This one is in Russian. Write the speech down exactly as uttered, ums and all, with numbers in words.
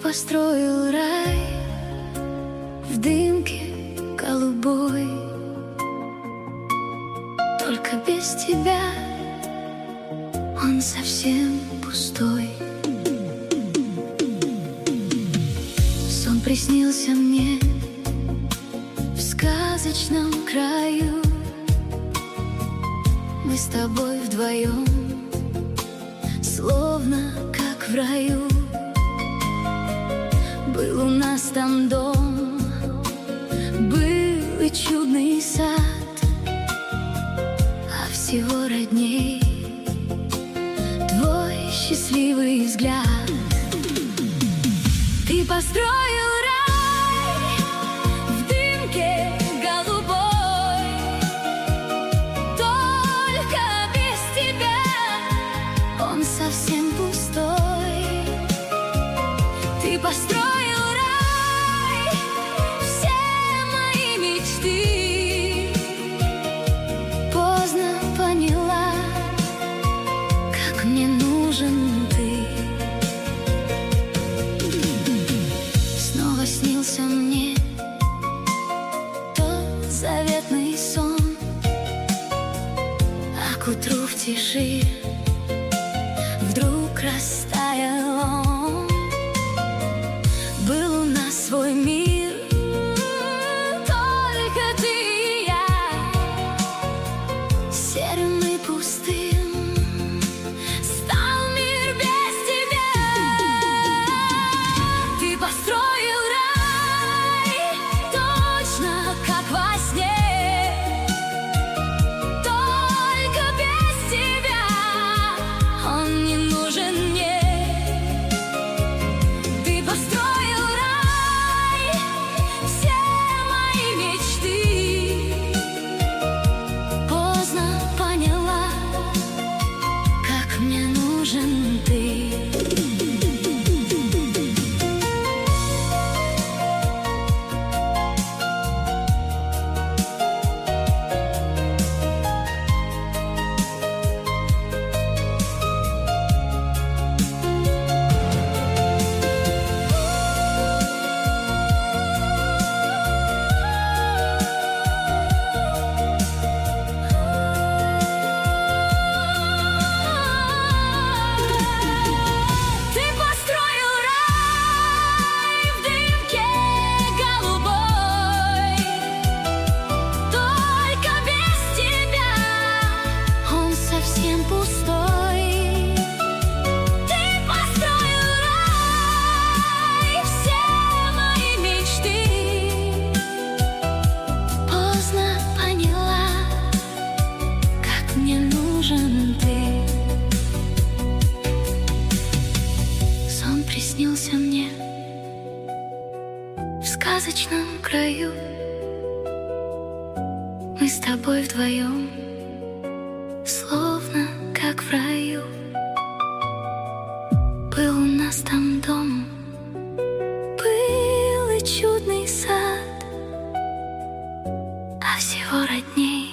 построил рай в дымке голубой, только без тебя он совсем пустой. Сон приснился мне в сказочном краю. Мы с тобой вдвоем, словно как в раю. Был у нас там дом, был и чудный сад, а всего родней твой счастливый взгляд. Ты построил рай в дымке голубой, только без тебя он совсем пустой. Ты построил рай, все мои мечты. Поздно поняла, как мне нужен ты. Снова снился мне тот заветный сон, а к утру в тиши вдруг растаял он. Был у нас свой мир, только ты и я, серым и пустым стал мир без тебя. Ты построил рай, точно как во сне, только без тебя он не нужен мне. Ты построил рай, все мои мечты. Поздно поняла, как мне нужен ты. Совсем пустой. Ты построил рай, все мои мечты. Поздно поняла, как мне нужен ты. Сон приснился мне в сказочном краю. Мы с тобой вдвоем, словно как в раю. Был у нас там дом, был и чудный сад, а всего родней